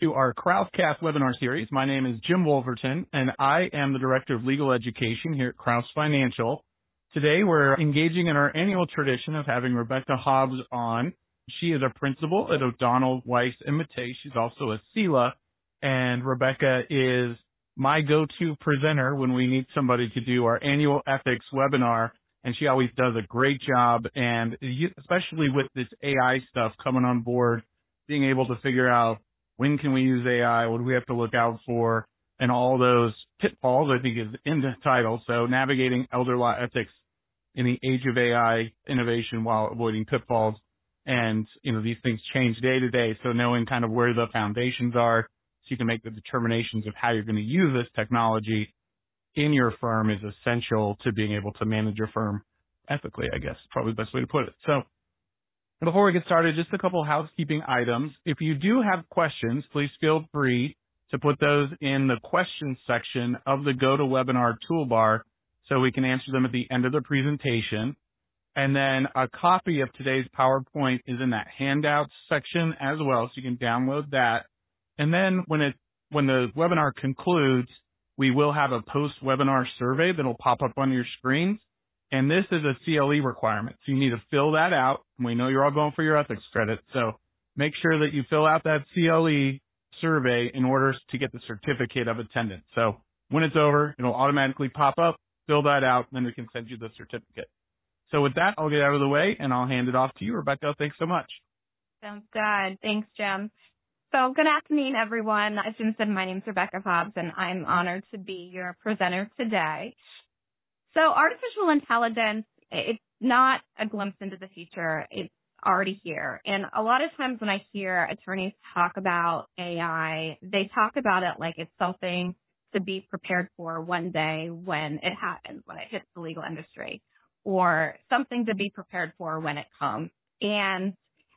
to our Krauscast webinar series. My name is Jim Wolverton, and I am the Director of Legal Education here at Kraus Financial. Today, we're engaging in our annual tradition of having Rebecca Hobbs on. She is a principal at O'Donnell, Weiss, and Mattei. She's also a CELA, and Rebecca is my go-to presenter when we need somebody to do our annual ethics webinar, and she always does a great job, and especially with this AI stuff coming on board, being able to figure out when can we use AI, what do we have to look out for, and all those pitfalls, I think, is in the title. So navigating elder law ethics in the age of AI innovation while avoiding pitfalls. And, these things change day to day. So knowing kind of where the foundations are so you can make the determinations of how you're going to use this technology in your firm is essential to being able to manage your firm ethically, I guess, probably the best way to put it. So before we get started, just a couple housekeeping items. If you do have questions, please feel free to put those in the questions section of the GoToWebinar toolbar so we can answer them at the end of the presentation. And then a copy of today's PowerPoint is in that handouts section as well, so you can download that. And then when the webinar concludes, we will have a post-webinar survey that'll pop up on your screens. And this is a CLE requirement, so you need to fill that out. We know you're all going for your ethics credit, so make sure that you fill out that CLE survey in order to get the certificate of attendance. So when it's over, it'll automatically pop up, fill that out, and then we can send you the certificate. So with that, I'll get out of the way, and I'll hand it off to you, Rebecca. Thanks so much. Sounds good. Thanks, Jim. So good afternoon, everyone. As Jim said, my name is Rebecca Hobbs, and I'm honored to be your presenter today. So artificial intelligence, it's not a glimpse into the future. It's already here. And a lot of times when I hear attorneys talk about AI, they talk about it like it's something to be prepared for one day when it happens, when it hits the legal industry, or something to be prepared for when it comes. And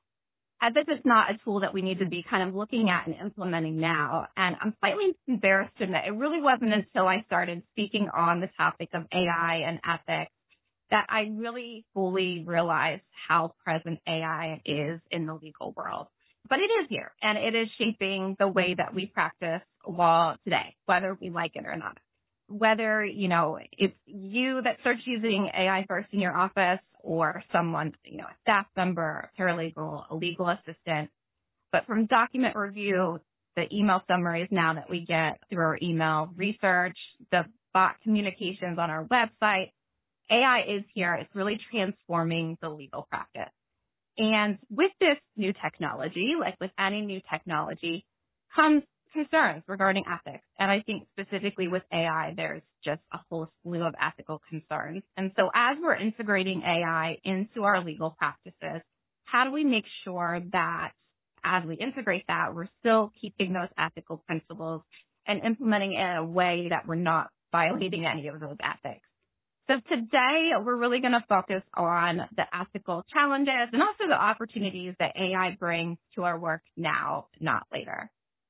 this is not a tool that we need to be kind of looking at and implementing now. And I'm slightly embarrassed to admit it really wasn't until I started speaking on the topic of AI and ethics that I really fully realized how present AI is in the legal world. But it is here, and it is shaping the way that we practice law today, whether we like it or not. Whether, it's you that starts using AI first in your office or someone, a staff member, a paralegal, a legal assistant. But from document review, the email summaries now that we get through our email research, the bot communications on our website, AI is here. It's really transforming the legal practice. And with this new technology, like with any new technology, comes concerns regarding ethics. And I think specifically with AI, there's just a whole slew of ethical concerns. And so as we're integrating AI into our legal practices, how do we make sure that as we integrate that, we're still keeping those ethical principles and implementing it in a way that we're not violating any of those ethics? So today, we're really going to focus on the ethical challenges and also the opportunities that AI brings to our work now, not later.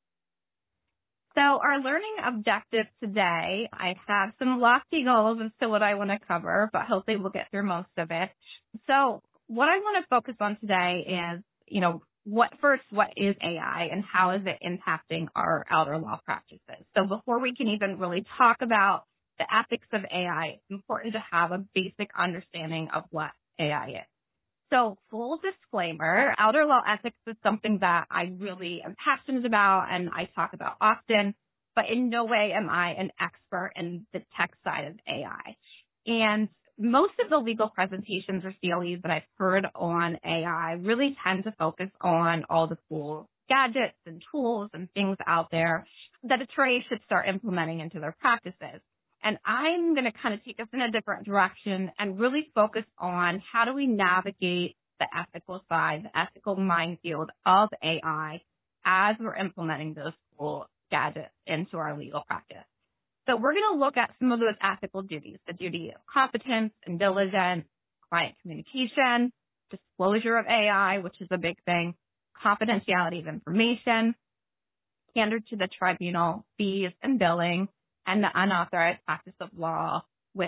So our learning objectives today, I have some lofty goals as to what I want to cover, but hopefully we'll get through most of it. So what I want to focus on today is, what is AI and how is it impacting our elder law practices? So before we can even really talk about the ethics of AI, it's important to have a basic understanding of what AI is. So full disclaimer, elder law ethics is something that I really am passionate about and I talk about often, but in no way am I an expert in the tech side of AI. And most of the legal presentations or CLEs that I've heard on AI really tend to focus on all the cool gadgets and tools and things out there that attorneys should start implementing into their practices. And I'm going to kind of take us in a different direction and really focus on how do we navigate the ethical side, the ethical minefield of AI as we're implementing those cool gadgets into our legal practice. So we're going to look at some of those ethical duties, the duty of competence and diligence, client communication, disclosure of AI, which is a big thing, confidentiality of information, candor to the tribunal, fees and billing, and the unauthorized practice of law with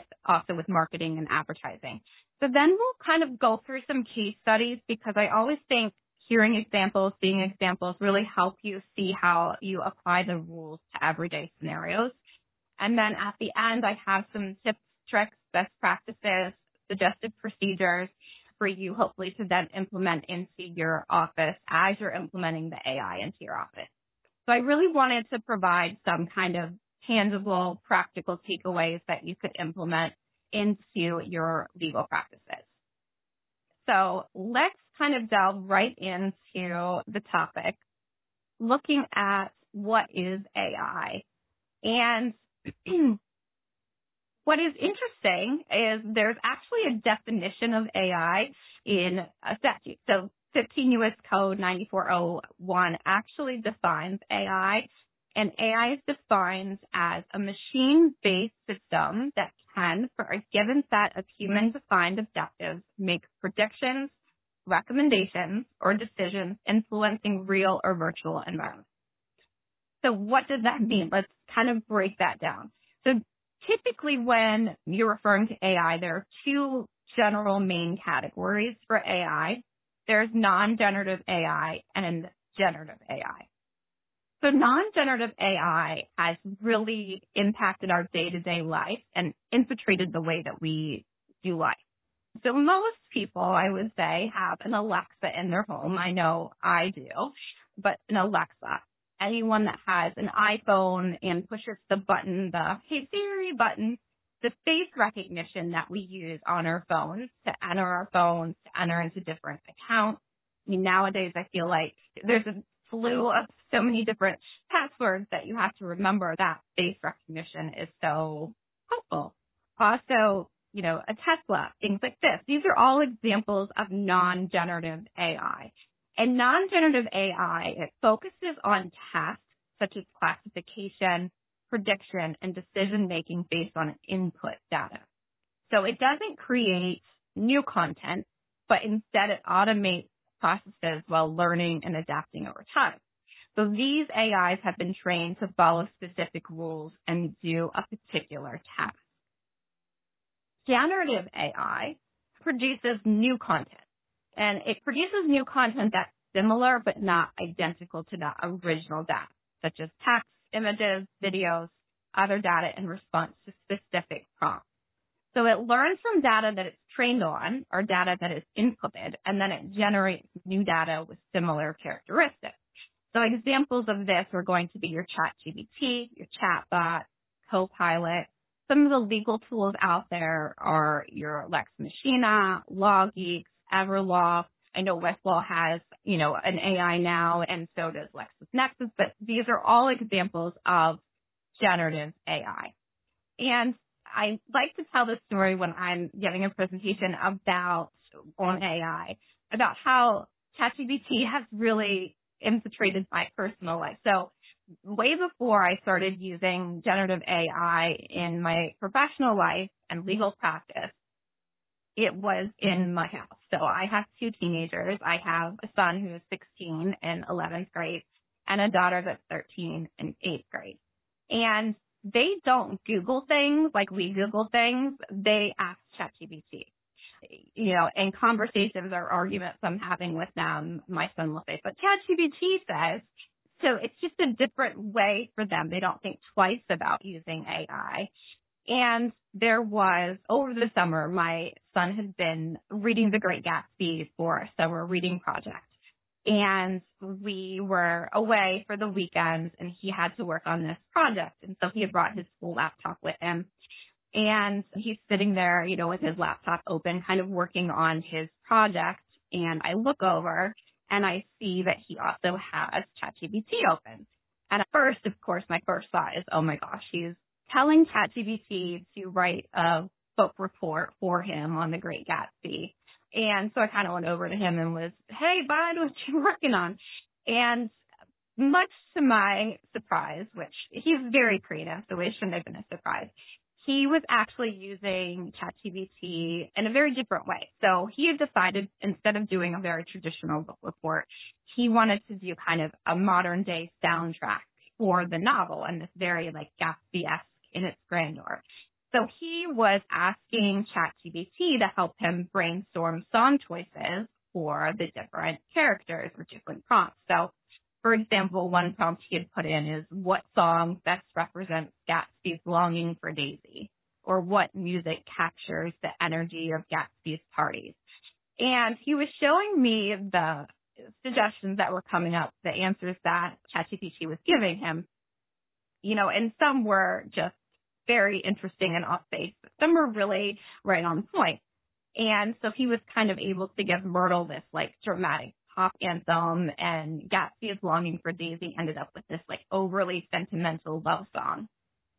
marketing and advertising. So then we'll kind of go through some case studies because I always think hearing examples, seeing examples really help you see how you apply the rules to everyday scenarios. And then at the end, I have some tips, tricks, best practices, suggested procedures for you, hopefully, to then implement into your office as you're implementing the AI into your office. So I really wanted to provide some kind of tangible, practical takeaways that you could implement into your legal practices. So let's kind of delve right into the topic, looking at what is AI. And what is interesting is there's actually a definition of AI in a statute. So 15 U.S. Code 9401 actually defines AI, and AI is defined as a machine-based system that can, for a given set of human-defined objectives, make predictions, recommendations, or decisions influencing real or virtual environments. So what does that mean? Let's kind of break that down. So typically when you're referring to AI, there are two general main categories for AI. There's non-generative AI and generative AI. So non-generative AI has really impacted our day-to-day life and infiltrated the way that we do life. So most people, I would say, have an Alexa in their home. I know I do, but an Alexa. Anyone that has an iPhone and pushes the button, the Hey Siri button, the face recognition that we use on our phones to enter our phones, to enter into different accounts. I mean, nowadays I feel like there's a slew of so many different passwords that you have to remember. That face recognition is so helpful. Also, you know, a Tesla, things like this. These are all examples of non-generative AI. And non-generative AI, it focuses on tasks such as classification, prediction, and decision-making based on input data. So it doesn't create new content, but instead it automates processes while learning and adapting over time. So these AIs have been trained to follow specific rules and do a particular task. Generative AI produces new content. And it produces new content that's similar but not identical to the original data, such as text, images, videos, other data in response to specific prompts. So it learns from data that it's trained on or data that is inputted, and then it generates new data with similar characteristics. So examples of this are going to be your ChatGPT, your chatbot, Copilot. Some of the legal tools out there are your Lex Machina, LawGeeks, Everlaw. I know Westlaw has, you know, an AI now, and so does LexisNexis, but these are all examples of generative AI. And I like to tell this story when I'm giving a presentation on AI, about how ChatGPT has really infiltrated my personal life. So way before I started using generative AI in my professional life and legal practice, it was in my house. So I have two teenagers. I have a son who is 16 in 11th grade and a daughter that's 13 in 8th grade. And they don't Google things like we Google things. They ask ChatGPT. You know, in conversations or arguments I'm having with them, my son will say, but ChatGPT says, so it's just a different way for them. They don't think twice about using AI. And there was, over the summer, my son had been reading The Great Gatsby for a summer reading project. And we were away for the weekend, and he had to work on this project. And so he had brought his full laptop with him. And he's sitting there, you know, with his laptop open, kind of working on his project. And I look over, and I see that he also has ChatGPT open. And at first, of course, my first thought is, oh my gosh, he's telling ChatGPT to write a book report for him on The Great Gatsby. And so I kind of went over to him and was, hey, bud, what you working on? And much to my surprise, which he's very creative, so it shouldn't have been a surprise, he was actually using ChatGPT in a very different way. So he had decided, instead of doing a very traditional book report, he wanted to do kind of a modern day soundtrack for the novel, and this very like Gatsby-esque in its grandeur. So he was asking ChatGPT to help him brainstorm song choices for the different characters or different prompts. So, for example, one prompt he had put in is, what song best represents Gatsby's longing for Daisy? Or what music captures the energy of Gatsby's parties? And he was showing me the suggestions that were coming up, the answers that ChatGPT was giving him, and some were just very interesting and off base, but some were really right on point. And so he was kind of able to give Myrtle this like dramatic pop anthem, and Gatsby's longing for Daisy ended up with this like overly sentimental love song.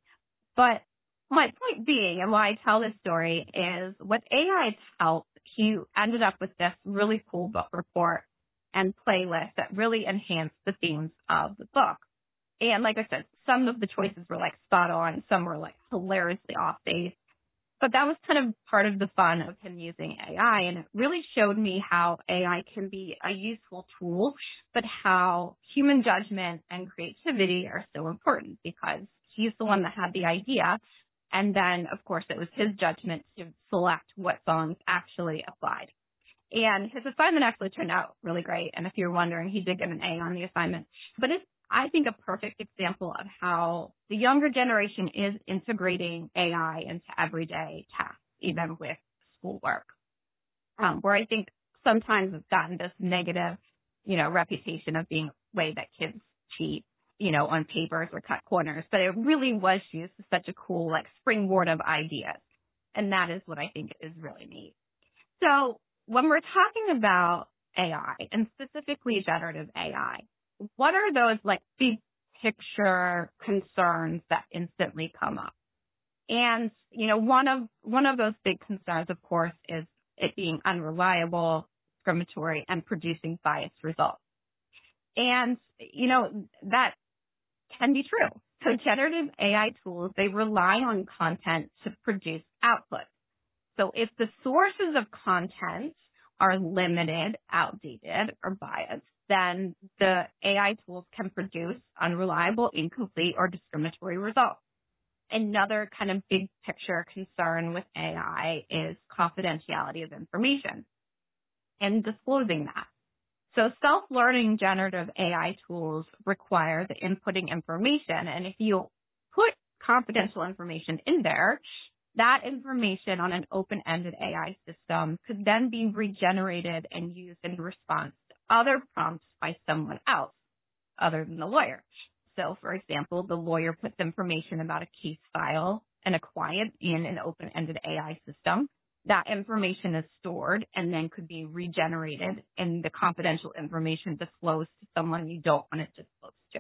But my point being, and why I tell this story, is with AI's help, he ended up with this really cool book report and playlist that really enhanced the themes of the book. And like I said, some of the choices were like spot on, some were like hilariously off base. But that was kind of part of the fun of him using AI, and it really showed me how AI can be a useful tool, but how human judgment and creativity are so important, because he's the one that had the idea. And then, of course, it was his judgment to select what songs actually applied. And his assignment actually turned out really great. And if you're wondering, he did get an A on the assignment. But it's, I think, a perfect example of how the younger generation is integrating AI into everyday tasks, even with schoolwork, where I think sometimes it's gotten this negative, reputation of being a way that kids cheat, on papers or cut corners. But it really was used as such a cool, like, springboard of ideas. And that is what I think is really neat. So when we're talking about AI, and specifically generative AI, what are those like big picture concerns that instantly come up? And, one of those big concerns, of course, is it being unreliable, discriminatory, and producing biased results. And, that can be true. So generative AI tools, they rely on content to produce output. So if the sources of content are limited, outdated, or biased, then the AI tools can produce unreliable, incomplete, or discriminatory results. Another kind of big picture concern with AI is confidentiality of information and disclosing that. So self-learning generative AI tools require the inputting information, and if you put confidential information in there, that information on an open-ended AI system could then be regenerated and used in response to other prompts by someone else other than the lawyer. So, for example, the lawyer puts information about a case file and a client in an open-ended AI system. That information is stored and then could be regenerated, and the confidential information disclosed to someone you don't want it disclosed to.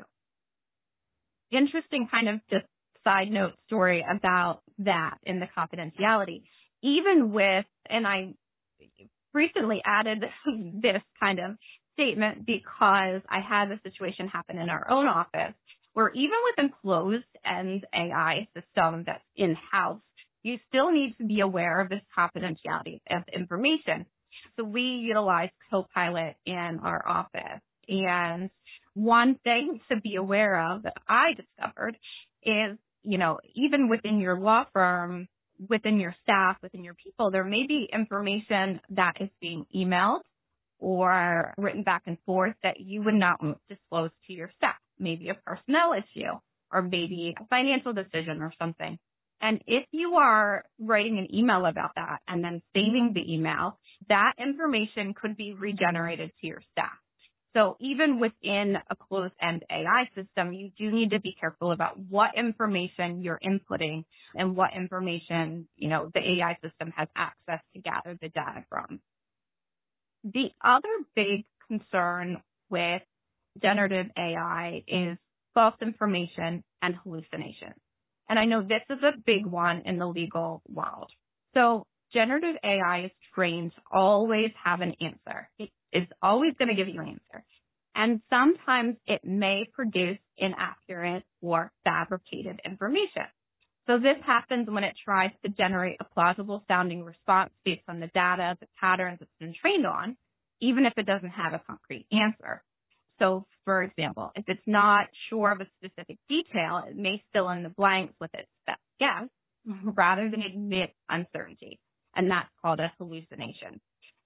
Interesting kind of just side note story about that in the confidentiality. Even with, and I recently added this kind of statement because I had a situation happen in our own office where even with a closed-end AI system that's in-house, you still need to be aware of this confidentiality of information. So we utilize Copilot in our office. And one thing to be aware of that I discovered is, even within your law firm, within your staff, within your people, there may be information that is being emailed or written back and forth that you would not disclose to your staff, maybe a personnel issue or maybe a financial decision or something. And if you are writing an email about that and then saving the email, that information could be regenerated to your staff. So even within a closed-end AI system, you do need to be careful about what information you're inputting and what information, the AI system has access to gather the data from. The other big concern with generative AI is false information and hallucination. And I know this is a big one in the legal world. So generative AI is trained to always have an answer. It is always going to give you an answer. And sometimes it may produce inaccurate or fabricated information. So this happens when it tries to generate a plausible sounding response based on the data, the patterns it's been trained on, even if it doesn't have a concrete answer. So, for example, if it's not sure of a specific detail, it may fill in the blanks with its best guess rather than admit uncertainty. And that's called a hallucination.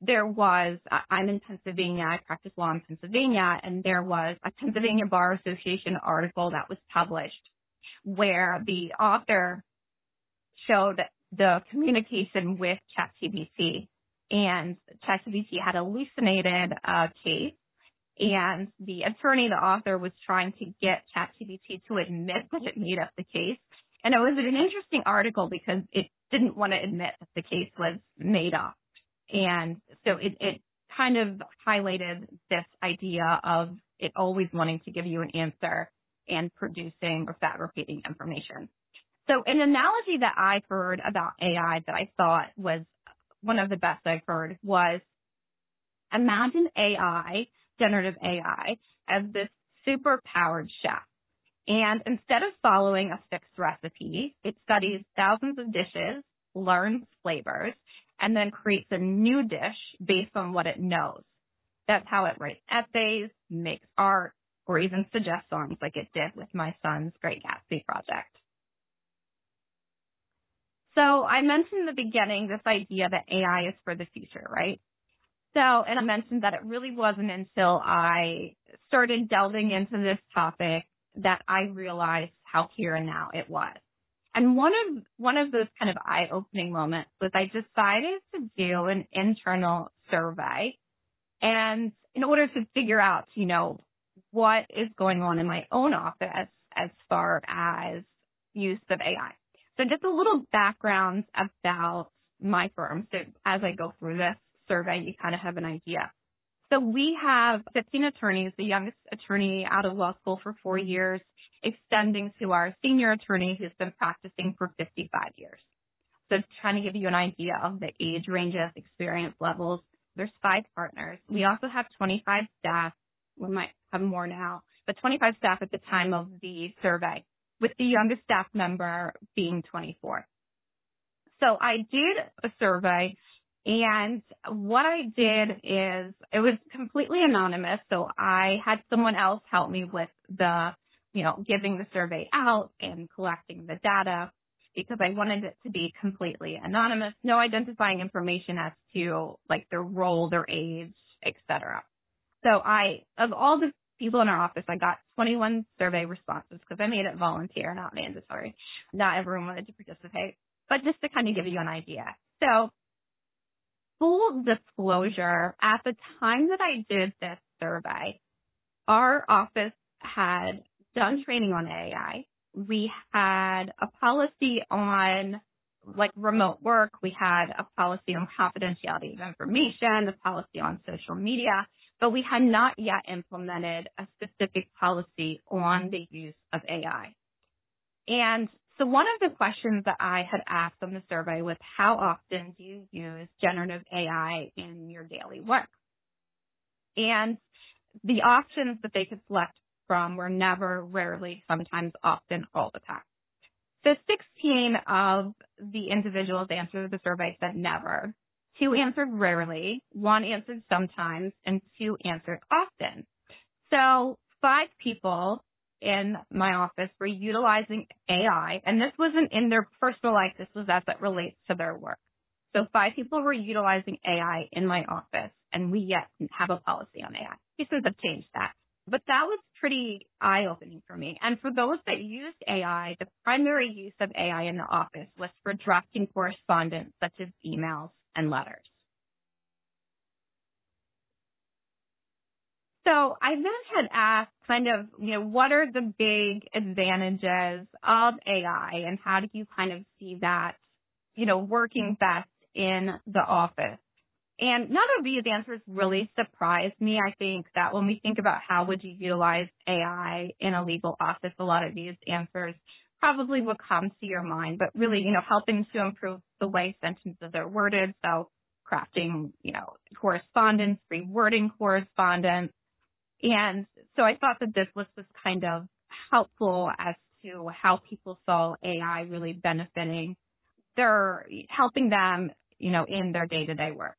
I'm in Pennsylvania, I practice law in Pennsylvania, and there was a Pennsylvania Bar Association article that was published where the author showed the communication with ChatGPT, and ChatGPT had hallucinated a case, and the author was trying to get ChatGPT to admit that it made up the case. And it was an interesting article because it didn't want to admit that the case was made up. And so it kind of highlighted this idea of it always wanting to give you an answer and producing or fabricating information. So an analogy that I've heard about AI that I thought was one of the best I've heard was, imagine AI, generative AI, as this super powered chef. And instead of following a fixed recipe, it studies thousands of dishes, learns flavors, and then creates a new dish based on what it knows. That's how it writes essays, makes art, or even suggests songs like it did with my son's Great Gatsby project. So I mentioned in the beginning this idea that AI is for the future, right? And I mentioned that it really wasn't until I started delving into this topic that I realized how here and now it was. And one of those kind of eye-opening moments was I decided to do an internal survey, and in order to figure out, what is going on in my own office as far as use of AI. So just a little background about my firm. So as I go through this survey, you kind of have an idea. So we have 15 attorneys, the youngest attorney out of law school for 4 years, extending to our senior attorney who's been practicing for 55 years. So trying to give you an idea of the age ranges, experience levels. There's 5 partners. We also have 25 staff. We might have more now, but 25 staff at the time of the survey, with the youngest staff member being 24. So I did a survey, and what I did is it was completely anonymous. So I had someone else help me with giving the survey out and collecting the data because I wanted it to be completely anonymous, no identifying information as to like their role, their age, etc. So of all the people in our office, I got 21 survey responses because I made it volunteer, not mandatory. Not everyone wanted to participate, but just to kind of give you an idea. So full disclosure, at the time that I did this survey, our office had done training on AI. We had a policy on remote work. We had a policy on confidentiality of information, a policy on social media, but we had not yet implemented a specific policy on the use of AI. And so one of the questions that I had asked on the survey was, how often do you use generative AI in your daily work? And the options that they could select from were never, rarely, sometimes, often, all the time. So 16 of the individuals answered the survey said never. 2 answered rarely, 1 answered sometimes, and 2 answered often. So 5 people in my office were utilizing AI, and this wasn't in their personal life, this was as it relates to their work. So 5 people were utilizing AI in my office, and we yet have a policy on AI. We since have changed that. But that was pretty eye-opening for me. And for those that used AI, the primary use of AI in the office was for drafting correspondence such as emails and letters. So I then had asked what are the big advantages of AI and how do you kind of see that, working best in the office? And none of these answers really surprised me. I think that when we think about how would you utilize AI in a legal office, a lot of these answers probably will come to your mind, but really, helping to improve the way sentences are worded. So crafting, correspondence, rewording correspondence. And so I thought that this list was kind of helpful as to how people saw AI really benefiting helping them, in their day-to-day work.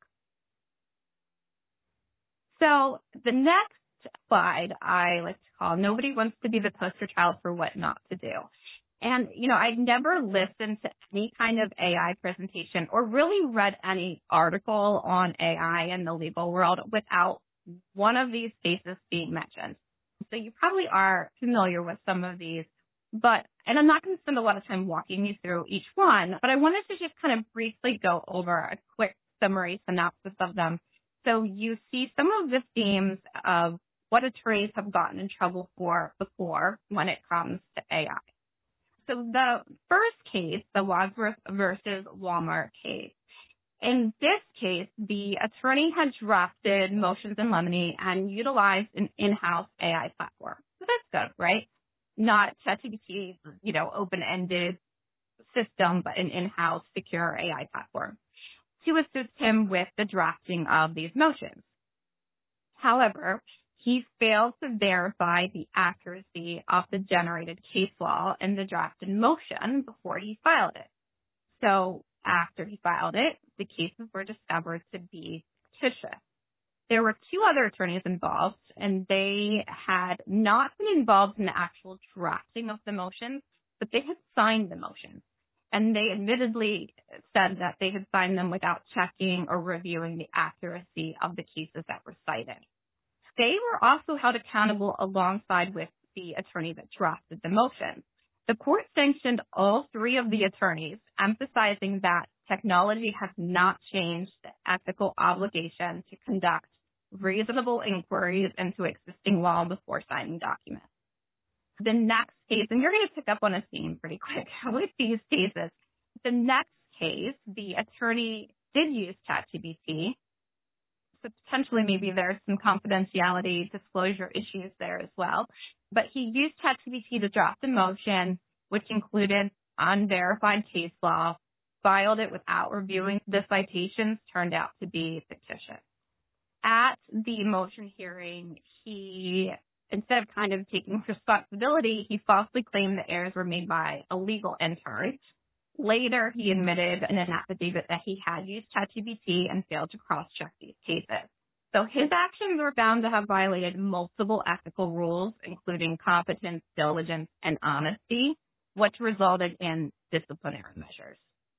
So the next slide I like to call, nobody wants to be the poster child for what not to do. And, I'd never listened to any kind of AI presentation or really read any article on AI in the legal world without one of these cases being mentioned. So you probably are familiar with some of these, and I'm not going to spend a lot of time walking you through each one, but I wanted to just kind of briefly go over a quick summary synopsis of them. So you see some of the themes of what attorneys have gotten in trouble for before when it comes to AI. So the first case, the Wadsworth versus Walmart case. In this case, the attorney had drafted motions in limine and utilized an in-house AI platform. So that's good, right? Not ChatGPT, open-ended system, but an in-house secure AI platform to assist him with the drafting of these motions. However, he failed to verify the accuracy of the generated case law in the drafted motion before he filed it. So after he filed it, the cases were discovered to be fictitious. There were two other attorneys involved, and they had not been involved in the actual drafting of the motions, but they had signed the motions. And they admittedly said that they had signed them without checking or reviewing the accuracy of the cases that were cited. They were also held accountable alongside with the attorney that drafted the motion. The court sanctioned all three of the attorneys, emphasizing that technology has not changed the ethical obligation to conduct reasonable inquiries into existing law before signing documents. The next case, and you're going to pick up on a theme pretty quick with these cases. The next case, the attorney did use ChatGPT. So potentially maybe there's some confidentiality disclosure issues there as well. But he used ChatGPT to draft a motion, which included unverified case law, filed it without reviewing the citations, turned out to be fictitious. At the motion hearing, he, instead of kind of taking responsibility, he falsely claimed the errors were made by a legal intern. Later, he admitted in an affidavit that he had used ChatGPT and failed to cross-check these cases. So his actions were found to have violated multiple ethical rules, including competence, diligence, and honesty, which resulted in disciplinary measures.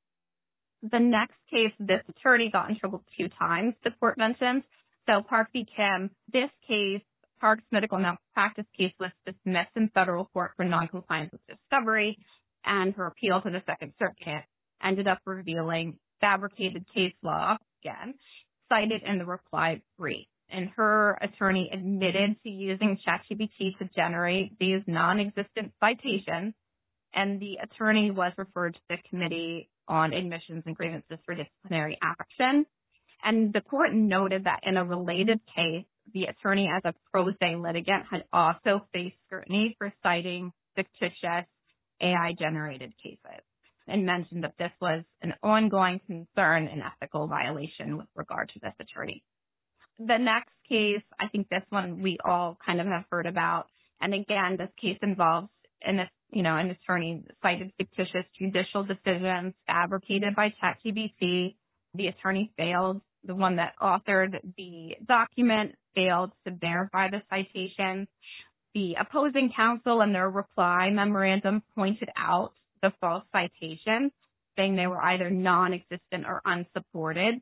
The next case, this attorney got in trouble 2 times, the court mentioned. So Park v. Kim, this case, Park's medical malpractice case, was dismissed in federal court for noncompliance with discovery, and her appeal to the Second Circuit ended up revealing fabricated case law, again, cited in the reply brief. And her attorney admitted to using ChatGPT to generate these non-existent citations, and the attorney was referred to the Committee on Admissions and Grievances for Disciplinary Action. And the court noted that in a related case, the attorney, as a pro se litigant, had also faced scrutiny for citing fictitious AI-generated cases, and mentioned that this was an ongoing concern and ethical violation with regard to this attorney. The next case, I think this one we all kind of have heard about, and again, this case involves an attorney cited fictitious judicial decisions fabricated by ChatGPT. The attorney failed. The one that authored the document failed to verify the citations. The opposing counsel in their reply memorandum pointed out the false citations, saying they were either non-existent or unsupported.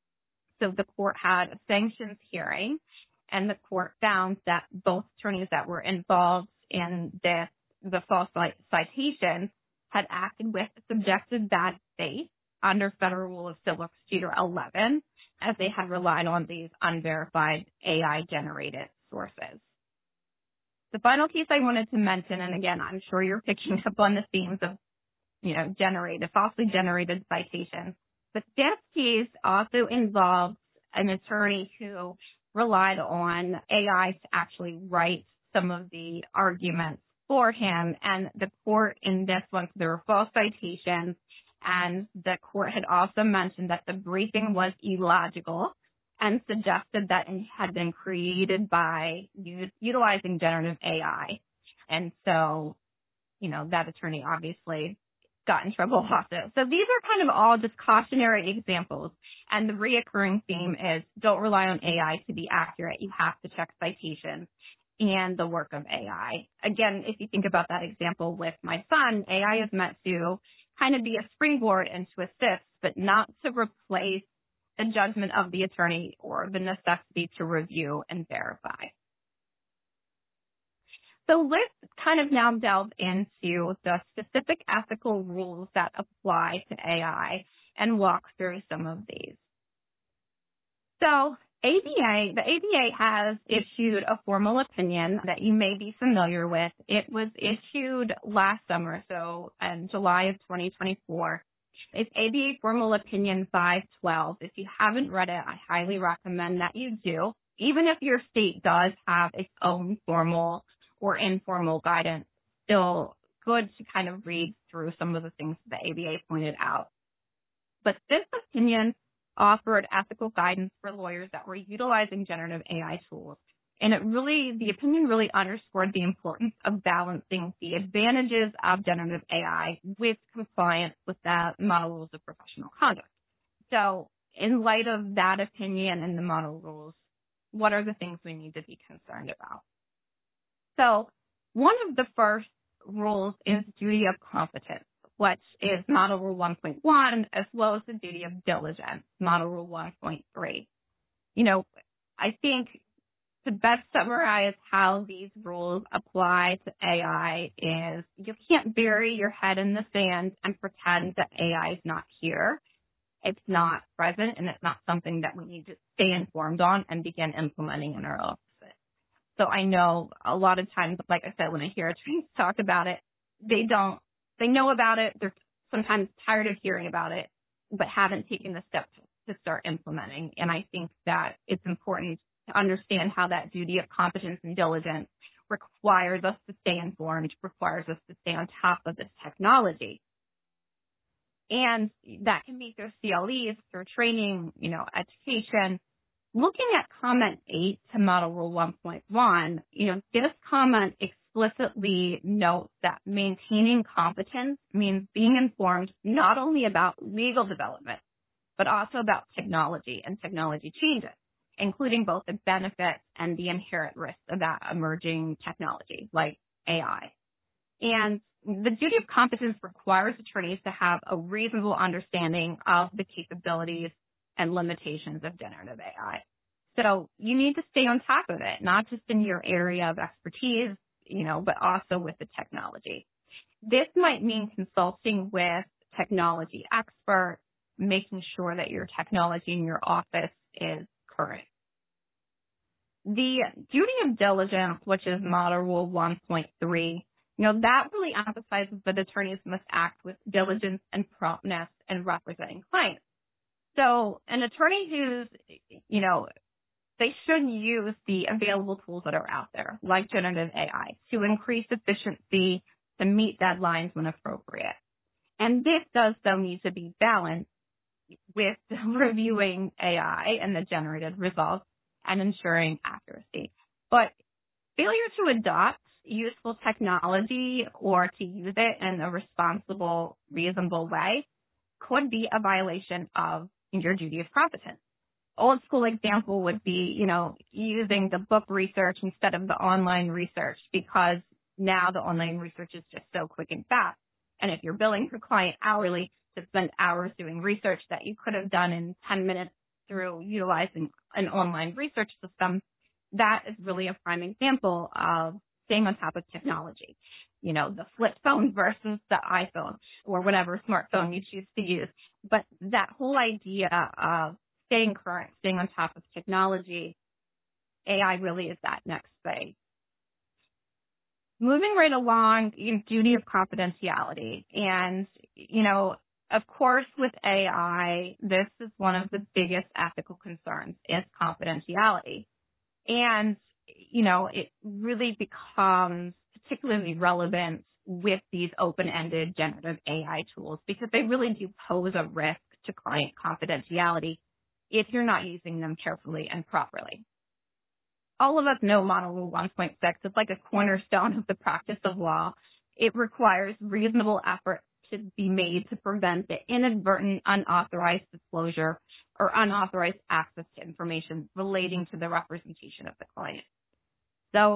So the court had a sanctions hearing, and the court found that both attorneys that were involved in the false citations had acted with subjective bad faith under Federal Rule of Civil Procedure 11, as they had relied on these unverified AI-generated sources. The final case I wanted to mention, and again, I'm sure you're picking up on the themes of, falsely generated citations, but this case also involves an attorney who relied on AI to actually write some of the arguments for him, and the court in this one, there were false citations, and the court had also mentioned that the briefing was illogical and suggested that it had been created by utilizing generative AI. And so, that attorney obviously got in trouble also. So these are kind of all just cautionary examples. And the reoccurring theme is don't rely on AI to be accurate. You have to check citations. and the work of AI. Again, if you think about that example with my son, AI is meant to kind of be a springboard and to assist, but not to replace the judgment of the attorney or the necessity to review and verify. So let's kind of now delve into the specific ethical rules that apply to AI and walk through some of these. So the ABA has issued a formal opinion that you may be familiar with. It was issued last summer, so in July of 2024. It's ABA Formal Opinion 512. If you haven't read it, I highly recommend that you do. Even if your state does have its own formal or informal guidance, still good to kind of read through some of the things the ABA pointed out. But this opinion offered ethical guidance for lawyers that were utilizing generative AI tools. And the opinion really underscored the importance of balancing the advantages of generative AI with compliance with the model rules of professional conduct. So in light of that opinion and the model rules, what are the things we need to be concerned about? So one of the first rules is duty of competence, which is Model Rule 1.1, as well as the duty of diligence, Model Rule 1.3. I think to best summarize how these rules apply to AI is you can't bury your head in the sand and pretend that AI is not here. It's not present, and it's not something that we need to stay informed on and begin implementing in our office. So I know a lot of times, like I said, when I hear attorneys talk about it, they know about it. They're sometimes tired of hearing about it, but haven't taken the steps to start implementing. And I think that it's important to understand how that duty of competence and diligence requires us to stay informed, requires us to stay on top of this technology. And that can be through CLEs, through training, education. Looking at comment 8 to Model Rule 1.1, this comment explicitly notes that maintaining competence means being informed not only about legal development, but also about technology and technology changes, including both the benefits and the inherent risks of that emerging technology, like AI. And the duty of competence requires attorneys to have a reasonable understanding of the capabilities and limitations of generative AI. So you need to stay on top of it, not just in your area of expertise, but also with the technology. This might mean consulting with technology experts, making sure that your technology in your office is current. The duty of diligence, which is Model Rule 1.3, that really emphasizes that attorneys must act with diligence and promptness in representing clients. So an attorney they should use the available tools that are out there, like generative AI, to increase efficiency, to meet deadlines when appropriate. And this does, though, need to be balanced with reviewing AI and the generated results and ensuring accuracy. But failure to adopt useful technology or to use it in a responsible, reasonable way could be a violation of your duty of competence. Old school example would be, using the book research instead of the online research, because now the online research is just so quick and fast. And if you're billing your client hourly to spend hours doing research that you could have done in 10 minutes through utilizing an online research system, that is really a prime example of staying on top of technology. The flip phone versus the iPhone or whatever smartphone you choose to use. But that whole idea of staying current, staying on top of technology, AI really is that next phase. Moving right along, duty of confidentiality. And, of course, with AI, this is one of the biggest ethical concerns is confidentiality. And, it really becomes particularly relevant with these open-ended generative AI tools because they really do pose a risk to client confidentiality if you're not using them carefully and properly. All of us know Model Rule 1.6 is like a cornerstone of the practice of law. It requires reasonable effort to be made to prevent the inadvertent unauthorized disclosure or unauthorized access to information relating to the representation of the client. So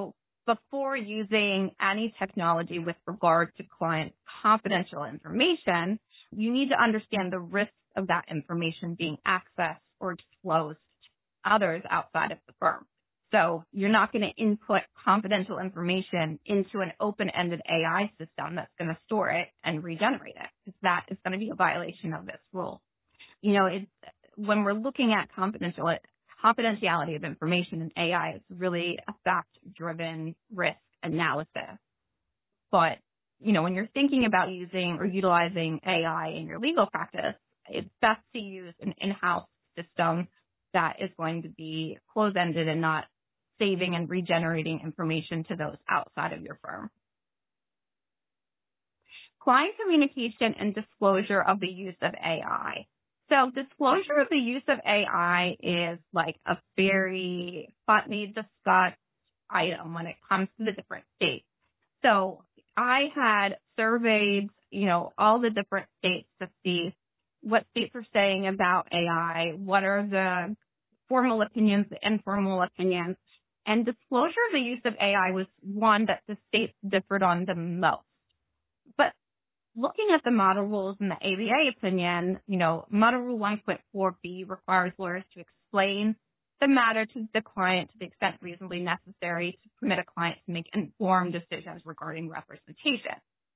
before using any technology with regard to client confidential information, you need to understand the risks of that information being accessed or disclosed to others outside of the firm. So you're not going to input confidential information into an open-ended AI system that's going to store it and regenerate it, because that is going to be a violation of this rule. When we're looking at confidentiality of information in AI, it's really a fact-driven risk analysis. But, when you're thinking about using or utilizing AI in your legal practice, it's best to use an in-house system that is going to be closed-ended and not saving and regenerating information to those outside of your firm. Client communication and disclosure of the use of AI. So disclosure of the use of AI is like a very hotly discussed item when it comes to the different states. So I had surveyed, all the different states to see what states are saying about AI, what are the formal opinions, the informal opinions, and disclosure of the use of AI was one that the states differed on the most. But looking at the model rules in the ABA opinion, Model Rule 1.4b requires lawyers to explain the matter to the client to the extent reasonably necessary to permit a client to make informed decisions regarding representation.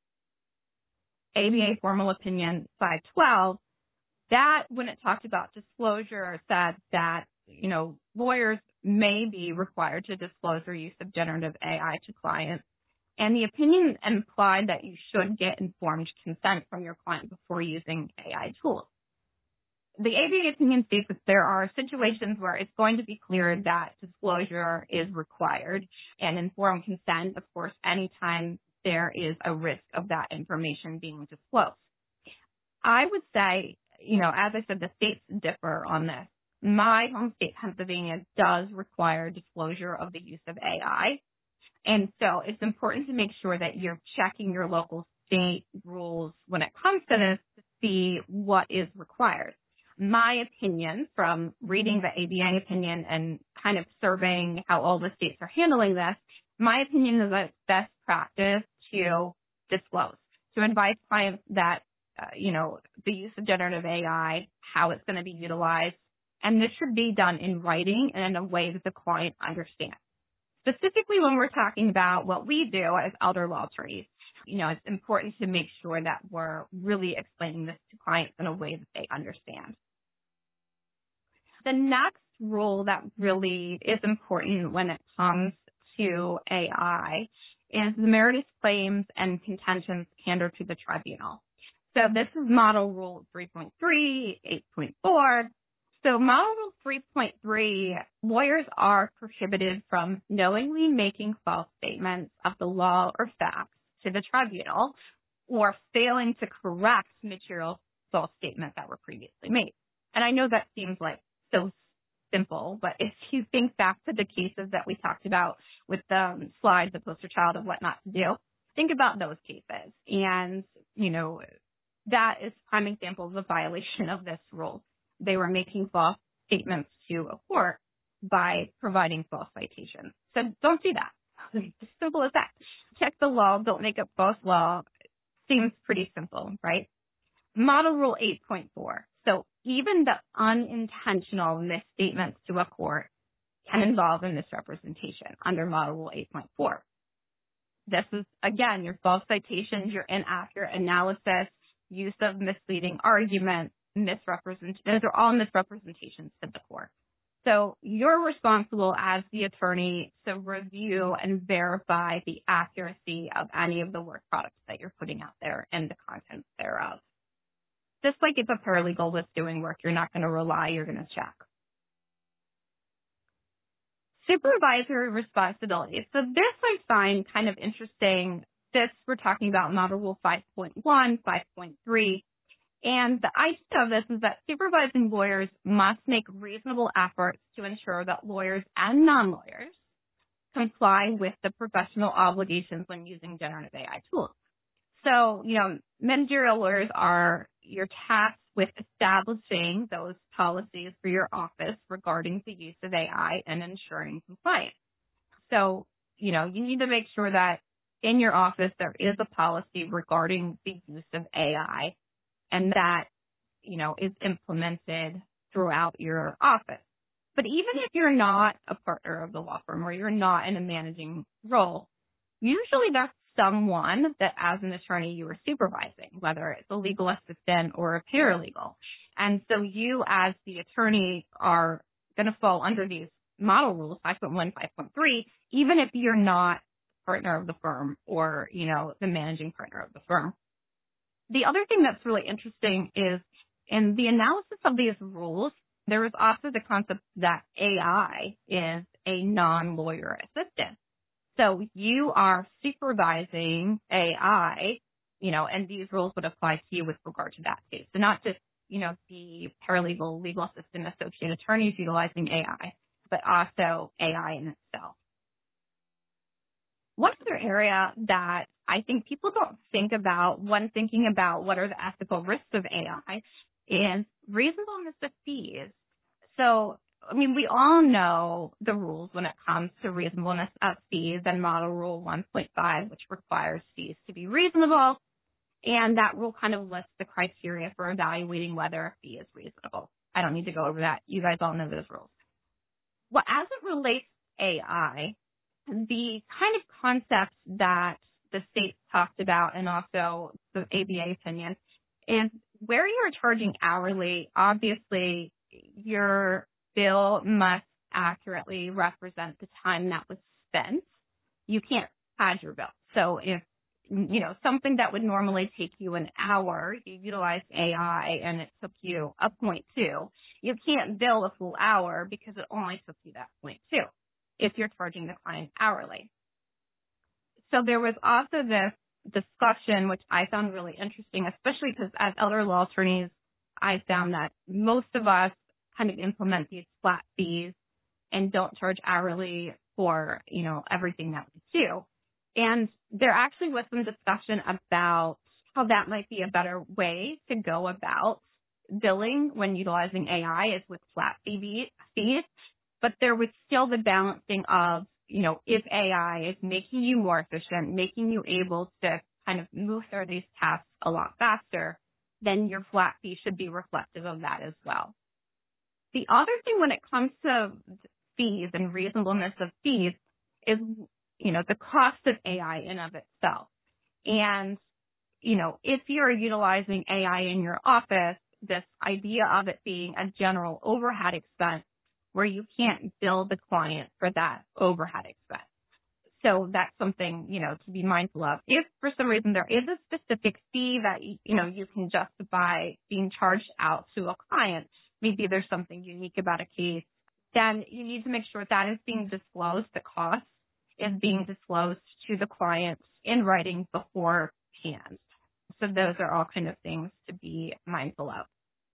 ABA Formal Opinion 512, that when it talked about disclosure said that, lawyers may be required to disclose their use of generative AI to clients. And the opinion implied that you should get informed consent from your client before using AI tools. The ABA opinion states that there are situations where it's going to be clear that disclosure is required and informed consent, of course, anytime there is a risk of that information being disclosed. I would say, as I said, the states differ on this. My home state, Pennsylvania, does require disclosure of the use of AI. And so it's important to make sure that you're checking your local state rules when it comes to this to see what is required. My opinion from reading the ABA opinion and kind of surveying how all the states are handling this, my opinion is that it's best practice to disclose, to advise clients that, the use of generative AI, how it's going to be utilized. And this should be done in writing and in a way that the client understands. Specifically when we're talking about what we do as elder law attorneys, it's important to make sure that we're really explaining this to clients in a way that they understand. The next rule that really is important when it comes to AI is the meritorious claims and contentions candor to the tribunal. So this is Model Rule 3.3, 8.4. So Model Rule 3.3, lawyers are prohibited from knowingly making false statements of the law or facts to the tribunal or failing to correct material false statements that were previously made. And I know that seems like so simple, but if you think back to the cases that we talked about with the slide, the poster child of what not to do, think about those cases. And, that is a prime example of a violation of this rule. They were making false statements to a court by providing false citations. So don't do that. It's as simple as that. Check the law. Don't make up false law. Seems pretty simple, right? Model Rule 8.4. So even the unintentional misstatements to a court can involve a misrepresentation under Model Rule 8.4. This is, again, your false citations, your inaccurate analysis, use of misleading arguments, those are all misrepresentations to the court. So you're responsible as the attorney to review and verify the accuracy of any of the work products that you're putting out there and the contents thereof. Just like if a paralegal was doing work, you're not going to rely, you're going to check. Supervisory responsibilities. So this I find kind of interesting. This, we're talking about Model Rule 5.1, 5.3. And the idea of this is that supervising lawyers must make reasonable efforts to ensure that lawyers and non-lawyers comply with the professional obligations when using generative AI tools. So, managerial lawyers you're tasked with establishing those policies for your office regarding the use of AI and ensuring compliance. So you need to make sure that in your office there is a policy regarding the use of AI and that, is implemented throughout your office. But even if you're not a partner of the law firm or you're not in a managing role, usually that's someone that as an attorney you are supervising, whether it's a legal assistant or a paralegal. And so you as the attorney are going to fall under these model rules, 5.1, 5.3, even if you're not partner of the firm or, the managing partner of the firm. The other thing that's really interesting is in the analysis of these rules, there is also the concept that AI is a non-lawyer assistant. So you are supervising AI, and these rules would apply to you with regard to that case. So not just, the paralegal, legal assistant, associate attorneys utilizing AI, but also AI in itself. One other area that I think people don't think about when thinking about what are the ethical risks of AI is reasonableness of fees. So, we all know the rules when it comes to reasonableness of fees and Model Rule 1.5, which requires fees to be reasonable. And that rule kind of lists the criteria for evaluating whether a fee is reasonable. I don't need to go over that. You guys all know those rules. Well, as it relates to AI, the kind of concept that the state talked about and also the ABA opinion is where you're charging hourly, obviously your bill must accurately represent the time that was spent. You can't pad your bill. So if, something that would normally take you an hour, you utilize AI and it took you a 0.2, you can't bill a full hour because it only took you that 0.2 if you're charging the client hourly. So there was also this discussion, which I found really interesting, especially because as elder law attorneys, I found that most of us kind of implement these flat fees and don't charge hourly for, everything that we do. And there actually was some discussion about how that might be a better way to go about billing when utilizing AI is with flat fees. But there was still the balancing of, if AI is making you more efficient, making you able to kind of move through these tasks a lot faster, then your flat fee should be reflective of that as well. The other thing when it comes to fees and reasonableness of fees is, the cost of AI in of itself. And, if you're utilizing AI in your office, this idea of it being a general overhead expense where you can't bill the client for that overhead expense. So that's something, to be mindful of. If for some reason there is a specific fee that, you can justify being charged out to a client, maybe there's something unique about a case, then you need to make sure that is being disclosed, the cost is being disclosed to the client in writing beforehand. So those are all kind of things to be mindful of.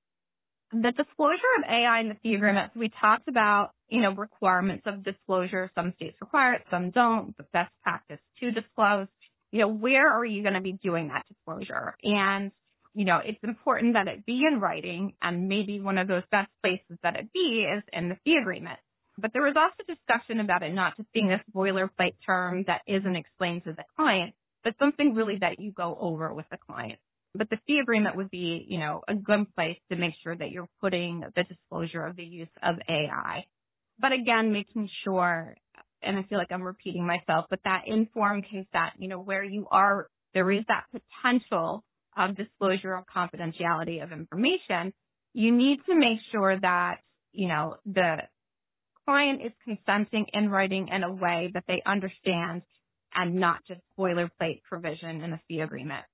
The disclosure of AI in the fee agreement, we talked about, requirements of disclosure. Some states require it, some don't, but best practice to disclose. Where are you going to be doing that disclosure? And, it's important that it be in writing, and maybe one of those best places that it be is in the fee agreement. But there was also discussion about it not just being this boilerplate term that isn't explained to the client, but something really that you go over with the client. But the fee agreement would be, a good place to make sure that you're putting the disclosure of the use of AI. But again, making sure, and I feel like I'm repeating myself, but that informed consent, where you are, there is that potential of disclosure of confidentiality of information. You need to make sure that, the client is consenting in writing in a way that they understand and not just boilerplate provision in a fee agreement.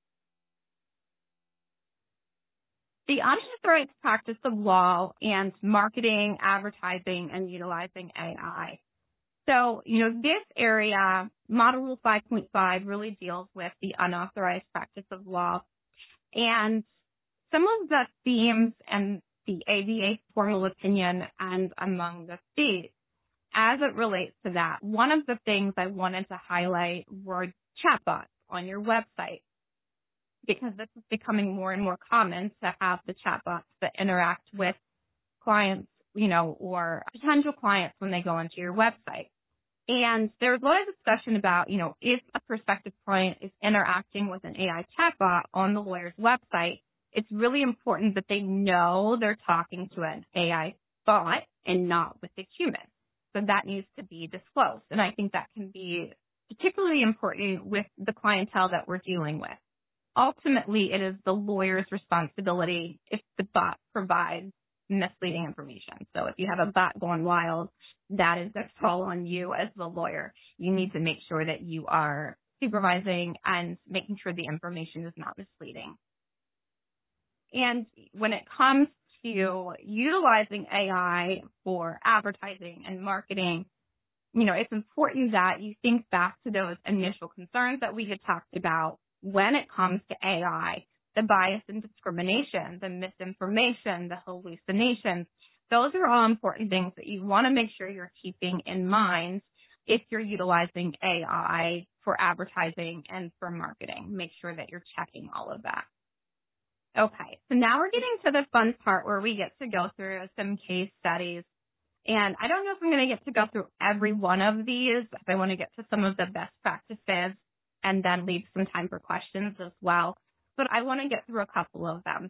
The unauthorized practice of law and marketing, advertising, and utilizing AI. So, this area, Model Rule 5.5 really deals with the unauthorized practice of law. And some of the themes and the ABA formal opinion and among the states, as it relates to that, one of the things I wanted to highlight were chatbots on your website, because this is becoming more and more common to have the chatbots that interact with clients, or potential clients when they go onto your website. And there's a lot of discussion about, if a prospective client is interacting with an AI chatbot on the lawyer's website, it's really important that they know they're talking to an AI bot and not with a human. So that needs to be disclosed. And I think that can be particularly important with the clientele that we're dealing with. Ultimately, it is the lawyer's responsibility if the bot provides misleading information. So if you have a bot going wild, that is going to fall on you as the lawyer. You need to make sure that you are supervising and making sure the information is not misleading. And when it comes to utilizing AI for advertising and marketing, it's important that you think back to those initial concerns that we had talked about when it comes to AI, the bias and discrimination, the misinformation, the hallucinations. Those are all important things that you want to make sure you're keeping in mind if you're utilizing AI for advertising and for marketing. Make sure that you're checking all of that. Okay, so now we're getting to the fun part where we get to go through some case studies. And I don't know if I'm going to get to go through every one of these. I want to get to some of the best practices and then leave some time for questions as well. But I want to get through a couple of them.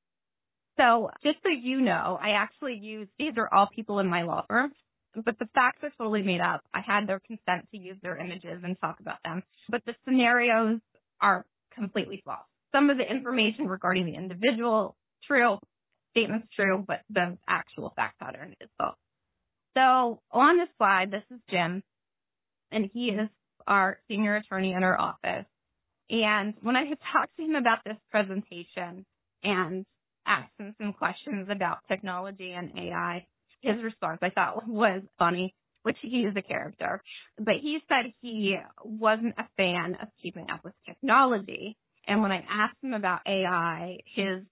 So just so you know, I actually these are all people in my law firm, but the facts are totally made up. I had their consent to use their images and talk about them, but the scenarios are completely false. Some of the information regarding the individual, true, statement's true, but the actual fact pattern is false. So on this slide, this is Jim, and he is our senior attorney in our office. And when I had talked to him about this presentation and asked him some questions about technology and AI, his response I thought was funny, which he is a character. But he said he wasn't a fan of keeping up with technology. And when I asked him about AI, his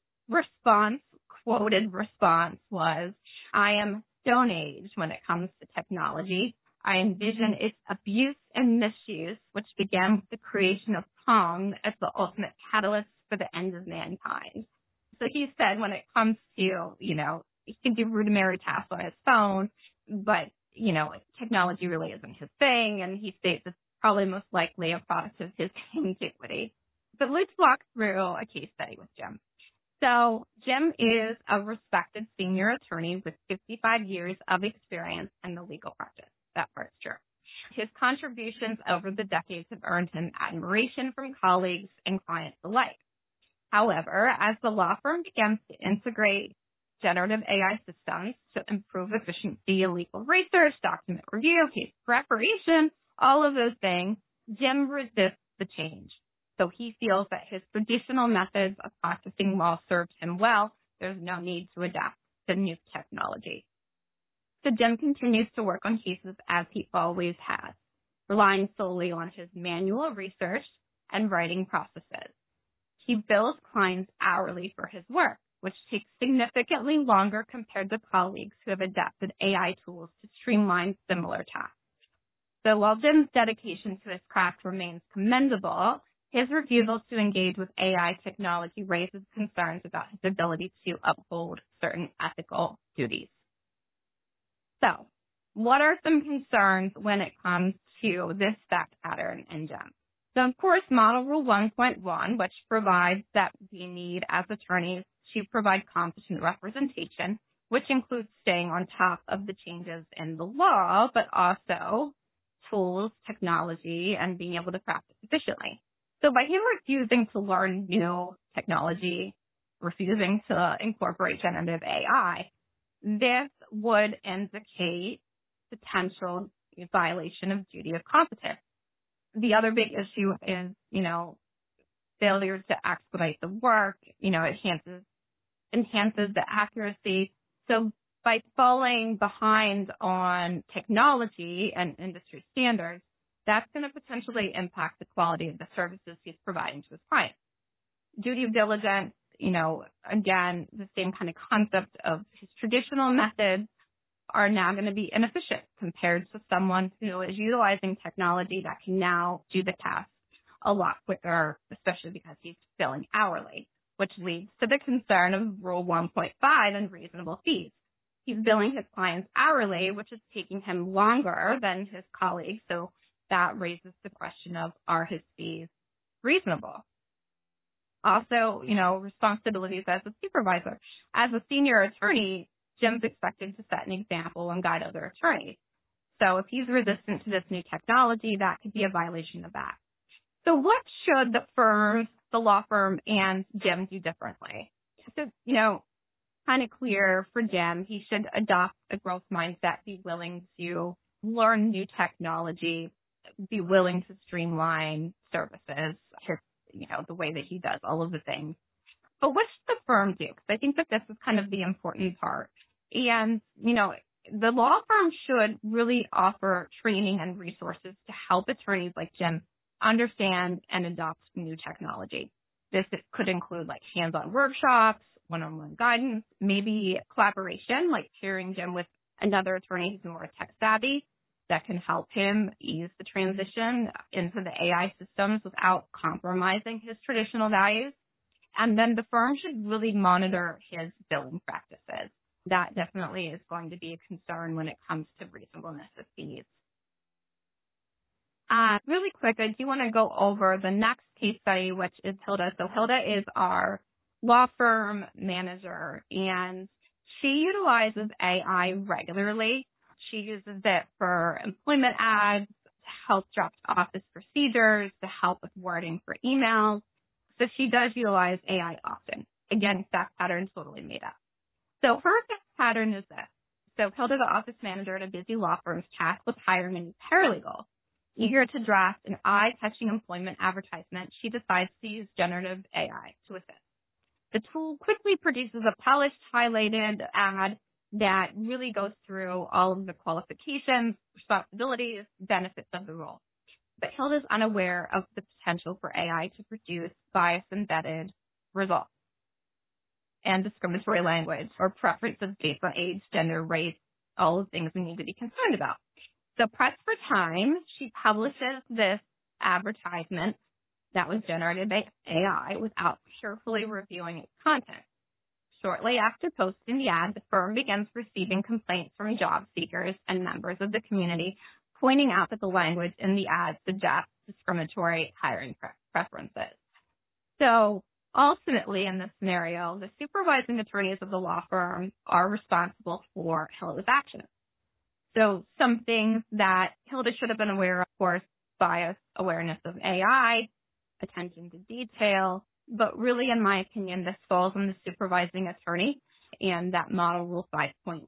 quoted response was, "I am Stone Age when it comes to technology. I envision its abuse and misuse, which began with the creation of Pong as the ultimate catalyst for the end of mankind." So he said when it comes to, he can do rudimentary tasks on his phone, but, technology really isn't his thing. And he states it's probably most likely a product of his antiquity. But let's walk through a case study with Jim. So Jim is a respected senior attorney with 55 years of experience in the legal practice. That part's true. His contributions over the decades have earned him admiration from colleagues and clients alike. However, as the law firm begins to integrate generative AI systems to improve efficiency in legal research, document review, case preparation, all of those things, Jim resists the change. So he feels that his traditional methods of practicing law served him well. There's no need to adapt to new technology. So Jim continues to work on cases as he always has, relying solely on his manual research and writing processes. He bills clients hourly for his work, which takes significantly longer compared to colleagues who have adapted AI tools to streamline similar tasks. So while Jim's dedication to his craft remains commendable, his refusal to engage with AI technology raises concerns about his ability to uphold certain ethical duties. So, what are some concerns when it comes to this fact pattern in Jim? So, of course, Model Rule 1.1, which provides that we need, as attorneys, to provide competent representation, which includes staying on top of the changes in the law, but also tools, technology, and being able to practice efficiently. So by him refusing to learn new technology, refusing to incorporate generative AI, this would indicate potential violation of duty of competence. The other big issue is, failure to expedite the work, enhances the accuracy. So by falling behind on technology and industry standards, that's going to potentially impact the quality of the services he's providing to his clients. Duty of diligence, again, the same kind of concept of his traditional methods are now going to be inefficient compared to someone who is utilizing technology that can now do the task a lot quicker, especially because he's billing hourly, which leads to the concern of Rule 1.5 and reasonable fees. He's billing his clients hourly, which is taking him longer than his colleagues. So that raises the question of, are his fees reasonable? Also, responsibilities as a supervisor. As a senior attorney, Jim's expected to set an example and guide other attorneys. So if he's resistant to this new technology, that could be a violation of that. So what should the law firm and Jim do differently? So, kind of clear for Jim, he should adopt a growth mindset, be willing to learn new technology, be willing to streamline services, the way that he does all of the things. But what should the firm do? Because I think that this is kind of the important part. And, the law firm should really offer training and resources to help attorneys like Jim understand and adopt new technology. This could include like hands-on workshops, one-on-one guidance, maybe collaboration, like pairing Jim with another attorney who's more tech savvy that can help him ease the transition into the AI systems without compromising his traditional values. And then the firm should really monitor his billing practices. That definitely is going to be a concern when it comes to reasonableness of fees. Really quick, I do want to go over the next case study, which is Hilda. So Hilda is our law firm manager, and she utilizes AI regularly. She uses it for employment ads, to help draft office procedures, to help with wording for emails. So she does utilize AI often. Again, fact pattern totally made up. So her fact pattern is this. So Hilda, the office manager at a busy law firm, is tasked with hiring a new paralegal. Eager to draft an eye-catching employment advertisement, she decides to use generative AI to assist. The tool quickly produces a polished, highlighted ad that really goes through all of the qualifications, responsibilities, benefits of the role. But Hilda's unaware of the potential for AI to produce bias-embedded results and discriminatory language or preferences based on age, gender, race, all the things we need to be concerned about. So pressed for time, she publishes this advertisement that was generated by AI without carefully reviewing its content. Shortly after posting the ad, the firm begins receiving complaints from job seekers and members of the community pointing out that the language in the ad suggests discriminatory hiring preferences. So ultimately, in this scenario, the supervising attorneys of the law firm are responsible for Hilda's actions. So some things that Hilda should have been aware of course, bias awareness of AI, attention to detail, but really, in my opinion, this falls on the supervising attorney and that model rule 5.1,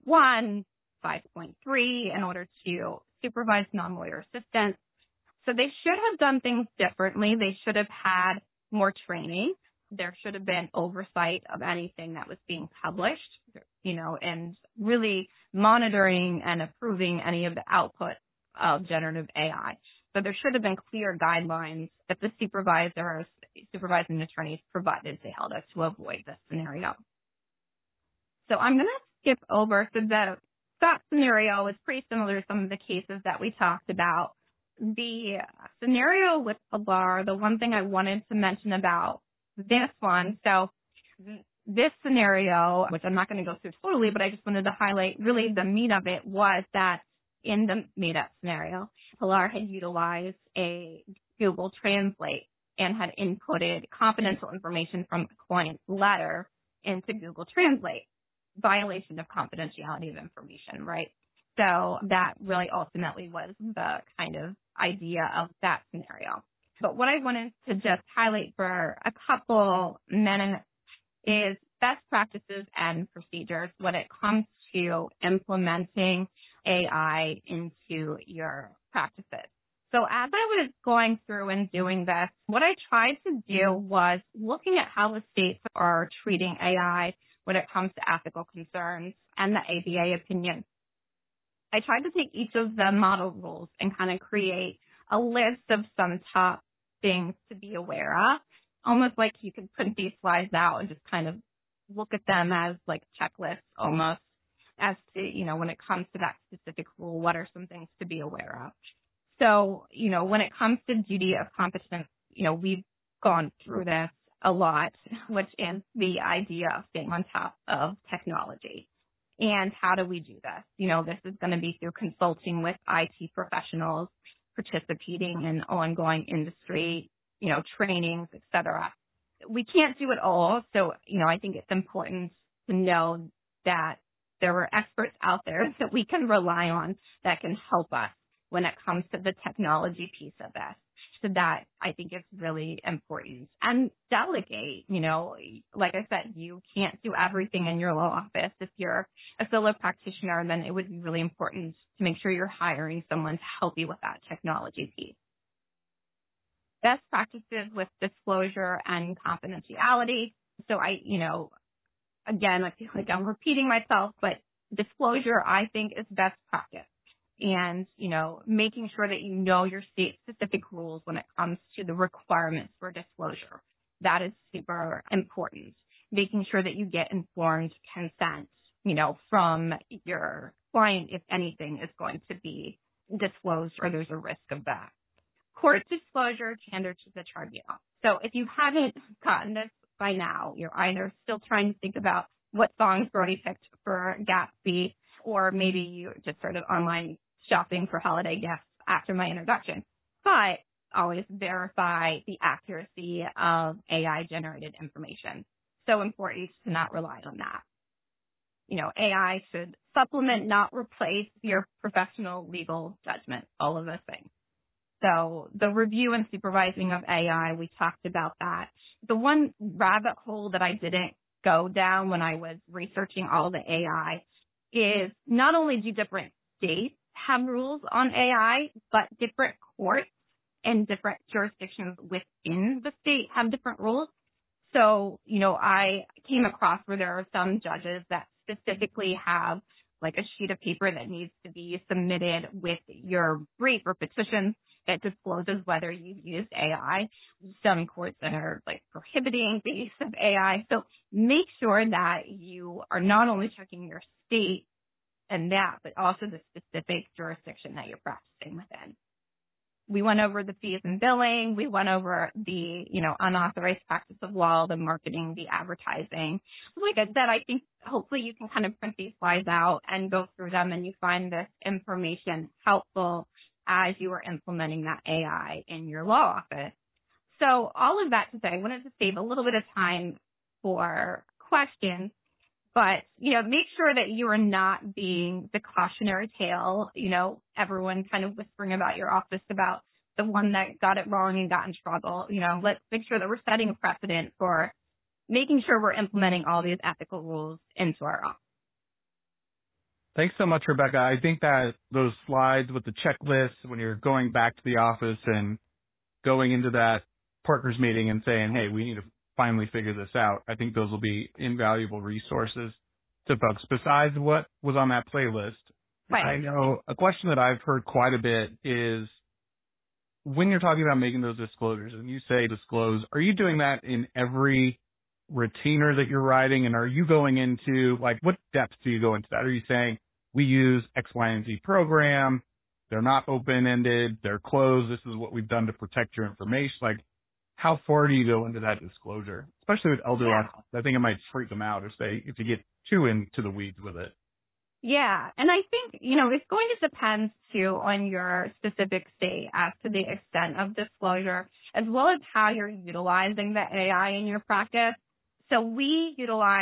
5.3 in order to supervise non-lawyer assistants. So they should have done things differently. They should have had more training. There should have been oversight of anything that was being published, and really monitoring and approving any of the output of generative AI. So there should have been clear guidelines that the supervising attorneys provided to Hilda to avoid this scenario. So I'm going to skip over. So that scenario is pretty similar to some of the cases that we talked about. The scenario with Alar, the one thing I wanted to mention about this one, so this scenario, which I'm not going to go through totally, but I just wanted to highlight really the meat of it was that in the made-up scenario, Pilar had utilized a Google Translate and had inputted confidential information from a client's letter into Google Translate, violation of confidentiality of information, right? So that really ultimately was the kind of idea of that scenario. But what I wanted to just highlight for a couple minutes is best practices and procedures when it comes to implementing AI into your practices. So as I was going through and doing this, what I tried to do was looking at how the states are treating AI when it comes to ethical concerns and the ABA opinion. I tried to take each of the model rules and kind of create a list of some top things to be aware of, almost like you could print these slides out and just kind of look at them as like checklists almost as to, when it comes to that specific rule, what are some things to be aware of. So, when it comes to duty of competence, we've gone through this a lot, which is the idea of staying on top of technology. And how do we do this? This is going to be through consulting with IT professionals, participating in ongoing industry, trainings, et cetera. We can't do it all. So, I think it's important to know that there are experts out there that we can rely on that can help us when it comes to the technology piece of this. So that I think is really important. And delegate, like I said, you can't do everything in your law office. If you're a solo practitioner, then it would be really important to make sure you're hiring someone to help you with that technology piece. Best practices with disclosure and confidentiality. So again, I feel like I'm repeating myself, but disclosure, I think, is best practice. And, making sure that your state-specific rules when it comes to the requirements for disclosure. That is super important. Making sure that you get informed consent, from your client if anything is going to be disclosed or there's a risk of that. Court disclosure, tender to the tribunal. So if you haven't gotten this by now, you're either still trying to think about what songs Brody picked for Gatsby, or maybe you just started online shopping for holiday gifts after my introduction. But always verify the accuracy of AI-generated information. So important to not rely on that. AI should supplement, not replace your professional legal judgment, all of those things. So the review and supervising of AI, we talked about that. The one rabbit hole that I didn't go down when I was researching all the AI is not only do different states have rules on AI, but different courts and different jurisdictions within the state have different rules. So, I came across where there are some judges that specifically have like a sheet of paper that needs to be submitted with your brief or petition that discloses whether you've used AI. Some courts that are like prohibiting the use of AI. So make sure that you are not only checking your state and that, but also the specific jurisdiction that you're practicing within. We went over the fees and billing. We went over the, unauthorized practice of law, the marketing, the advertising. Like I said, I think hopefully you can kind of print these slides out and go through them and you find this information helpful as you are implementing that AI in your law office. So all of that to say, I wanted to save a little bit of time for questions, but, make sure that you are not being the cautionary tale, everyone kind of whispering about your office about the one that got it wrong and got in trouble. Let's make sure that we're setting a precedent for making sure we're implementing all these ethical rules into our office. Thanks so much, Rebecca. I think that those slides with the checklist when you're going back to the office and going into that partners meeting and saying, hey, we need to finally figure this out, I think those will be invaluable resources to folks. Besides what was on that playlist, right. I know a question that I've heard quite a bit is when you're talking about making those disclosures and you say disclose, are you doing that in every retainer that you're writing? And are you going into, like, what depth do you go into that? Are you saying we use X, Y, and Z program, they're not open-ended, they're closed, this is what we've done to protect your information? Like, how far do you go into that disclosure, especially with elder law? I think it might freak them out if you get too into the weeds with it. Yeah. And I think, it's going to depend too on your specific state as to the extent of disclosure, as well as how you're utilizing the AI in your practice. So we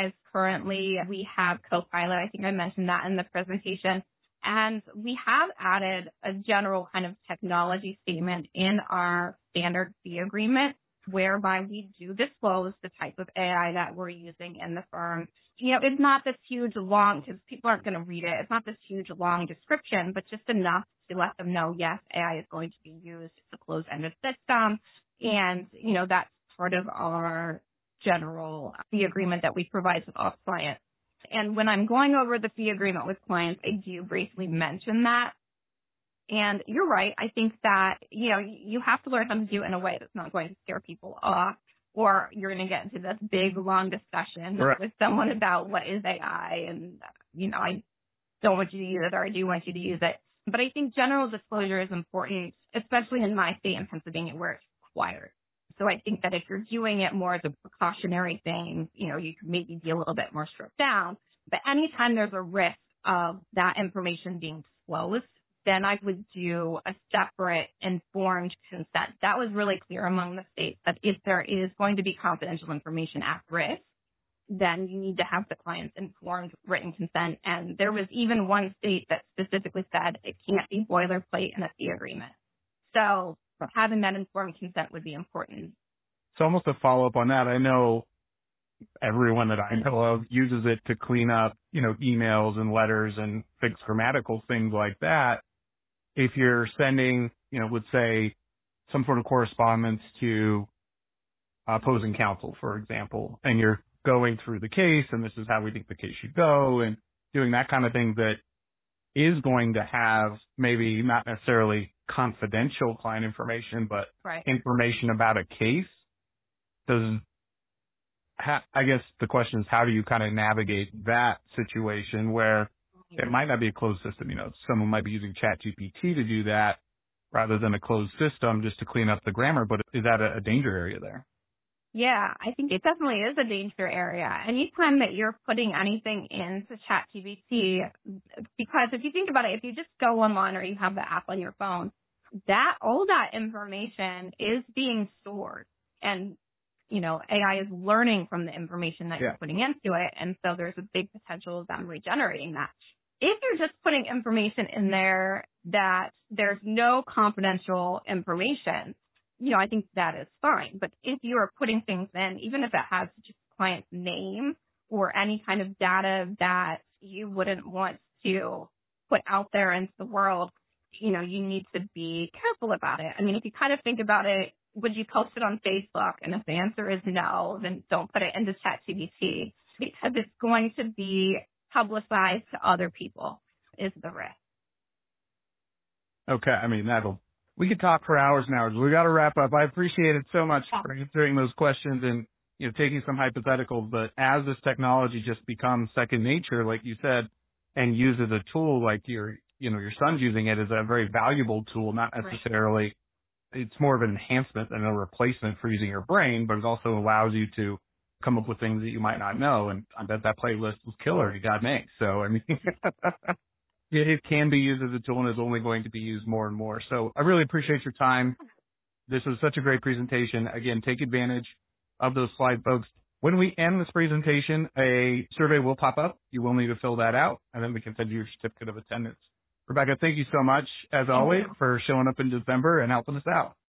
we have Copilot. I think I mentioned that in the presentation. And we have added a general kind of technology statement in our standard fee agreement, whereby we do disclose the type of AI that we're using in the firm. It's not this huge long, because people aren't going to read it. It's not this huge long description, but just enough to let them know, yes, AI is going to be used. It's a closed-ended system. And, that's part of our general fee agreement that we provide to all clients. And when I'm going over the fee agreement with clients, I do briefly mention that. And you're right. I think that, you have to learn how to do it in a way that's not going to scare people off, or you're going to get into this big, long discussion with someone about what is AI and, I don't want you to use it or I do want you to use it. But I think general disclosure is important, especially in my state in Pennsylvania where it's required. So I think that if you're doing it more as a precautionary thing, you can maybe be a little bit more stripped down. But anytime there's a risk of that information being disclosed, then I would do a separate informed consent. That was really clear among the states that if there is going to be confidential information at risk, then you need to have the client's informed written consent. And there was even one state that specifically said it can't be boilerplate in a fee agreement. So having that informed consent would be important. So almost a follow-up on that, I know everyone that I know of uses it to clean up, emails and letters and fix grammatical things like that. If you're sending, let's say some sort of correspondence to opposing counsel, for example, and you're going through the case and this is how we think the case should go and doing that kind of thing that is going to have maybe not necessarily confidential client information, but right. information about a case. I guess the question is, how do you kind of navigate that situation where it might not be a closed system? Someone might be using ChatGPT to do that rather than a closed system just to clean up the grammar, but is that a danger area there? Yeah, I think it definitely is a danger area. Anytime that you're putting anything into ChatGPT, because if you think about it, if you just go online or you have the app on your phone, all that information is being stored. And, AI is learning from the information that you're putting into it. And so there's a big potential of them regenerating that. If you're just putting information in there that there's no confidential information, I think that is fine. But if you are putting things in, even if it has just client's name or any kind of data that you wouldn't want to put out there into the world, you need to be careful about it. I mean, if you kind of think about it, would you post it on Facebook? And if the answer is no, then don't put it into ChatGPT because it's going to be publicized to other people is the risk. Okay. I mean, we could talk for hours and hours. We got to wrap up. I appreciate it so much for answering those questions and, taking some hypotheticals. But as this technology just becomes second nature, like you said, and used as a tool, like your son's using it as a very valuable tool, not necessarily, it's more of an enhancement than a replacement for using your brain, but it also allows you to come up with things that you might not know. And I bet that playlist was killer you got made. So, I mean, it can be used as a tool and is only going to be used more and more. So I really appreciate your time. This was such a great presentation. Again, take advantage of those slides, folks. When we end this presentation, a survey will pop up. You will need to fill that out, and then we can send you your certificate of attendance. Rebecca, thank you so much, as always, for showing up in December and helping us out.